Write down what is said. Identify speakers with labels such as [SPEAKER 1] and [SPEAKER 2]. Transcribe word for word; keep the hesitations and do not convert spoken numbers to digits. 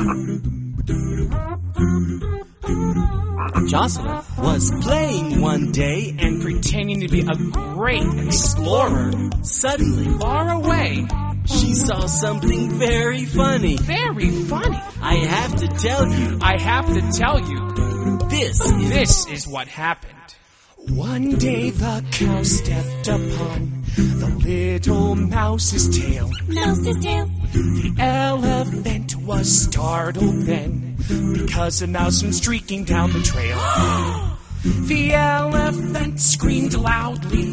[SPEAKER 1] Jocelyn was playing one day
[SPEAKER 2] and pretending to be a great explorer.
[SPEAKER 1] Suddenly,
[SPEAKER 2] Far away.
[SPEAKER 1] she saw something very funny.
[SPEAKER 2] Very funny.
[SPEAKER 1] I have to tell you,
[SPEAKER 2] I have to tell you,
[SPEAKER 1] this is...
[SPEAKER 2] this is what happened. One day the cow stepped upon the little mouse's tail.
[SPEAKER 3] Mouse's tail.
[SPEAKER 2] The elephant was startled then, because a mouse went streaking down the trail. The elephant screamed loudly.